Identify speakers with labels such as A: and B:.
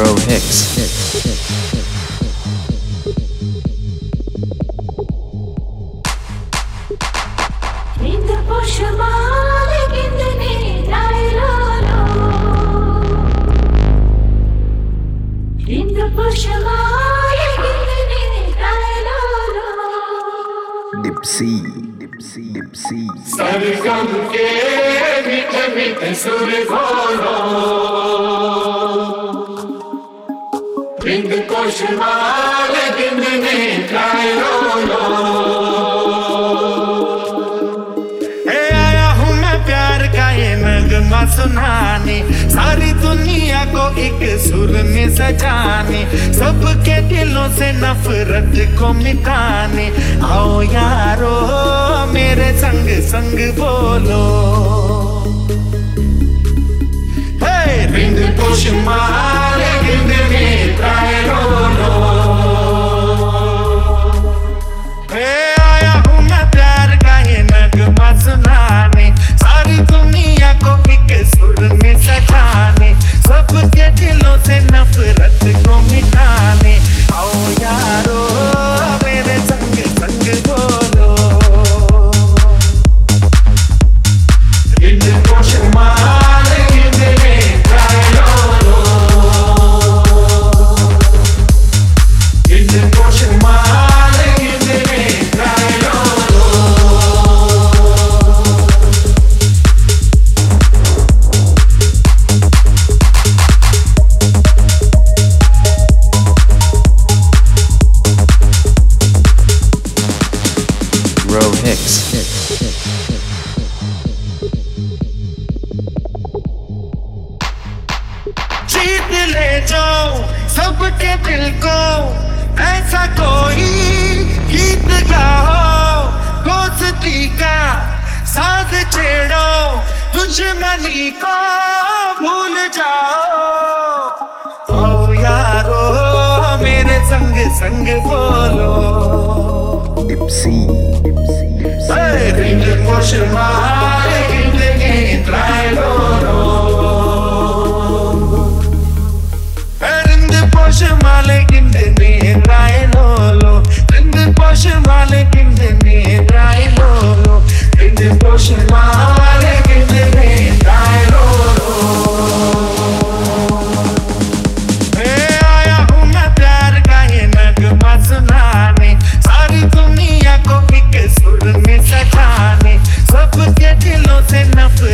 A: Bro Hicks.
B: Dipsy. सरगम के मीठे मीठे सुर खोलो, बिंद को शुमार बिंद में गाए लो।
C: आया हूँ मैं प्यार का ये नगमा सुनाने, सारी दुनिया को एक सुर में सजाने, सबके दिलों से नफरत को मिटाने। आओ यारो मेरे संग संग बोलो,
B: बिंद को शुमार बिंद में गाए लो।
C: आया हूँ मैं प्यार का ये नगमा सुनाने, सारी दुनिया को एक सुर में सजाने, सबके दिलों से नफरत को मिटाने। आओ यारो मेरे संग संग बोलो,
B: बिंद को शुमार बिंद में गाए लो। बिंद को शुमार बिंद में गाए लो।
A: Bro Hicks.
C: जीत ले जाओ सबके दिल को, ऐसा कोई गीत गाओ, दोस्ती का साथ छेड़ो, दुश्मनी को भूल जाओ। ओ यारो मेरे संग संग बोलो,
B: बिंद को शुमार बिंद में गाए लो।
C: Poşmalı gündemi raylolo, rindi poşmalı gündemi raylolo, rindi poşmalı gündemi raylolo। आया हूँ मैं प्यार का ये नगमा सुनाने, सारी दुनिया को एक सुर में सजाने, सबके दिलों से नफरत